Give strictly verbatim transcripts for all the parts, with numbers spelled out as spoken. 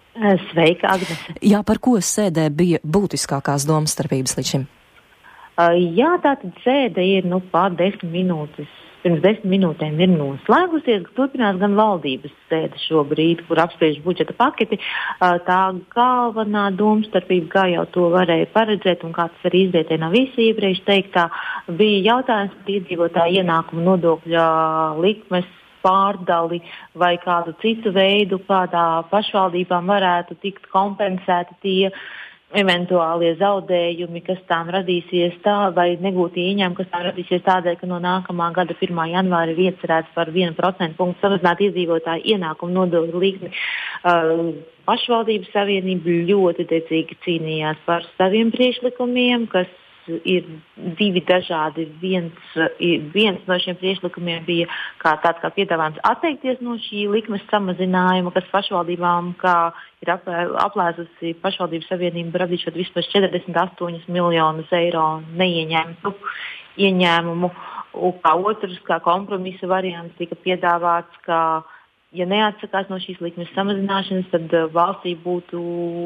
Sveika, Agnese. Jā, par ko sēdē bija būtiskākās domstarpības līdz šim? Uh, jā, tātad sēde ir, nu, pār desmit minūtes, pirms desmit minūtēm ir noslēgusies, turpinās gan valdības sēde šobrīd, kur apspriež budžeta paketi. Uh, tā galvenā domstarpība, kā jau to varēja paredzēt un kā tas arī izrietē no visi iepriekš teiktā, bija jautājums par iedzīvotāju ienākumu nodokļa likmes pārdali vai kādu citu veidu, kādā pašvaldībām varētu tikt kompensēti tie eventuālie zaudējumi, kas tām radīsies tā, vai negūtie ieņēmumi, kas tām radīsies tādēļ, ka no nākamā gada pirmā janvāra ir iecerēts par vienu procentu punktu samazināt iedzīvotāju ienākumu nodokļu likmi. Uh, pašvaldības savienība ļoti dedzīgi cīnījās par saviem priekšlikumiem, kas ir divi dažādi. Viens, viens no šiem priekšlikumiem bija kā tāds kā piedāvājums atteikties no šī likmes samazinājuma, kas pašvaldībām, kā ir aplēsusi pašvaldības savienība, radīšot vispār četrdesmit astoņus miljonus eiro neieņemtu ieņēmumu. Un kā otrs, kā kompromisa variants tika piedāvāts, ka ja neatsakās no šīs likmes samazināšanas, tad valstī būtu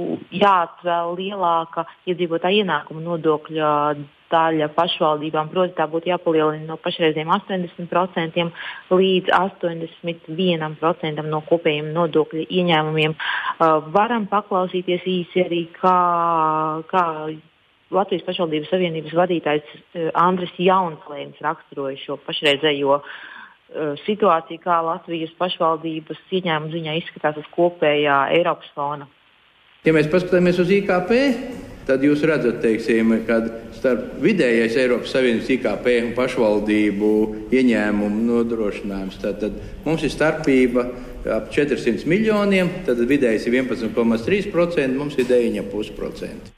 jāatvēl lielāka iedzīvotāja ienākuma nodokļa daļa pašvaldībām. Proti, tā būtu jāpalielina no pašreiziem astoņdesmit procentiem līdz astoņdesmit vienam procentam no kopējiem nodokļa ieņēmumiem. Uh, varam paklausīties īsi arī, kā, kā Latvijas pašvaldības savienības vadītājs uh, Andris Jaunslēns raksturoja šo pašreizējo situācija, kā Latvijas pašvaldības ieņēmuma ziņā izskatās uz kopējā Eiropas fona. Ja mēs paskatāmies uz I K P, tad jūs redzat, teiksim, kad starp vidējais Eiropas Savienības I K P un pašvaldību ieņēmumu nodrošinājums, tad, tad mums ir starpība ap četrsimt miljoniem, tad vidējais ir vienpadsmit komats trīs procenti, mums ir deviņi komats pieci procenti.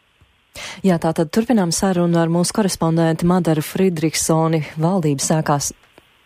Jā, tātad turpinām sarunu ar mūsu korespondentu Madaru Fridriksoni. Valdības sākās.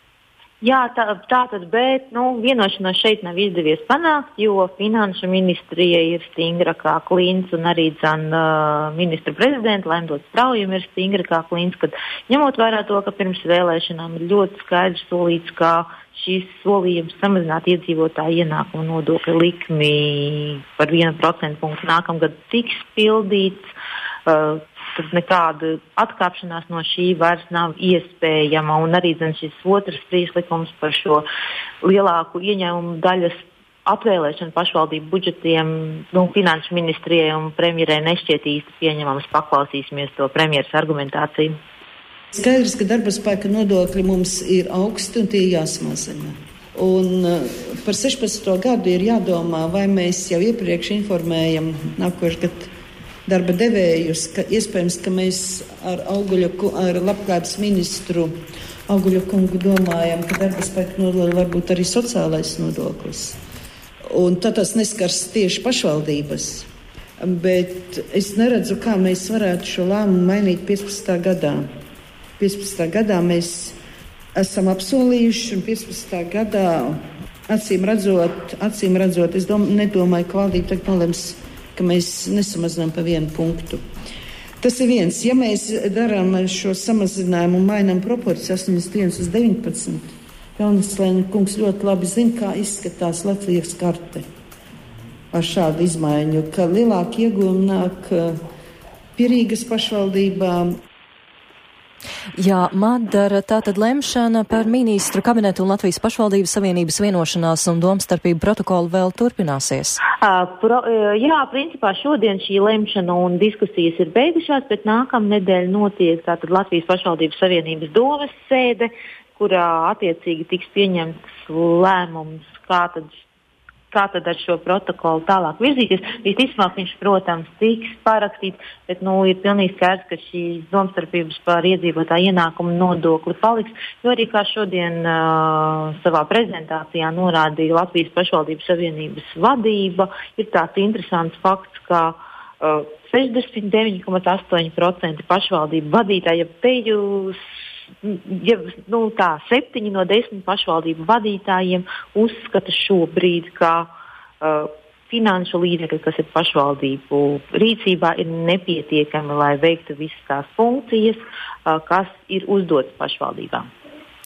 Jā, tā, tā tad, bet, nu, vienošanos šeit nav izdevies panākt, jo finanšu ministrija ir stingra kā klints un arī dzan uh, ministra prezidenta Lemdot Straujuma ir stingra kā klints, kad ņemot vērā to, ka pirms vēlēšanām ir ļoti skaidrs solīts, ka šīs solījums samazināt iedzīvotāju ienākumu nodokļu likmi par vienu procentu punktu nākamgad tiks pildīts. Uh, tad nekāda atkāpšanās no šī vairs nav iespējama, un arī zin, šis otrs priekšlikums par šo lielāku ieņēmumu daļas atvēlēšanu pašvaldību budžetiem, nu, finanšu ministrijai un premjerei nešķiet īsti pieņemams. Paklausīsimies to premjeras argumentāciju. Skaidrs, ka darba spēka nodokļi mums ir augsti un tie jāsamazina. Un uh, par sešpadsmito gadu ir jādomā, vai mēs jau iepriekš informējam nākošgad darba devējus, ka iespējams, ka mēs ar, auguļu, ar labklājības ministru Auguļu kungu domājam, ka darba spēka nodokļi var būt arī sociālais nodoklis. Un tad tas neskars tieši pašvaldības. Bet es neredzu, kā mēs varētu šo lēmumu mainīt piecpadsmitā gadā. piecpadsmitā gadā mēs esam apsolījuši, un piecpadsmitā gadā acīm redzot, acīm redzot, es dom, nedomāju, ka valdība tagad nolems, ka mēs nesamazinām pa vienu punktu. Tas ir viens. Ja mēs darām šo samazinājumu un mainām proporciju astoņdesmit viens uz deviņpadsmit, Jaunslēna kungs ļoti labi zina, kā izskatās Latvijas karte ar šādu izmaiņu, ka lielāki iegūmi nāk pie Rīgas pašvaldībām. Jā, Madara, tātad lemšana par ministru kabinetu un Latvijas pašvaldības savienības vienošanās un domstarpību protokolu vēl turpināsies? Uh, pro, uh, jā, principā šodien šī lemšana un diskusijas ir beigušās, bet nākamnedēļ notiek tātad Latvijas pašvaldības savienības domes sēde, kurā attiecīgi tiks pieņemts lēmums, kā tad kā tad ar šo protokolu tālāk virzīties. Visticamāk, viņš, protams, tiks parakstīts, bet, nu, ir pilnīgi skaidrs, ka šīs domstarpības par iedzīvotāju ienākumu nodokli paliks, jo arī kā šodien uh, savā prezentācijā norādīja Latvijas pašvaldības savienības vadība, ir tāds interesants fakts, ka uh, sešdesmit deviņi komats astoņi procenti pašvaldību vadītāji, ja pējus Ja, nu, tā, septiņi no desmit pašvaldību vadītājiem uzskata šobrīd, ka uh, finanšu līdzekļi, kas ir pašvaldību rīcībā, ir nepietiekami, lai veiktu visas tās funkcijas, uh, kas ir uzdotas pašvaldībām.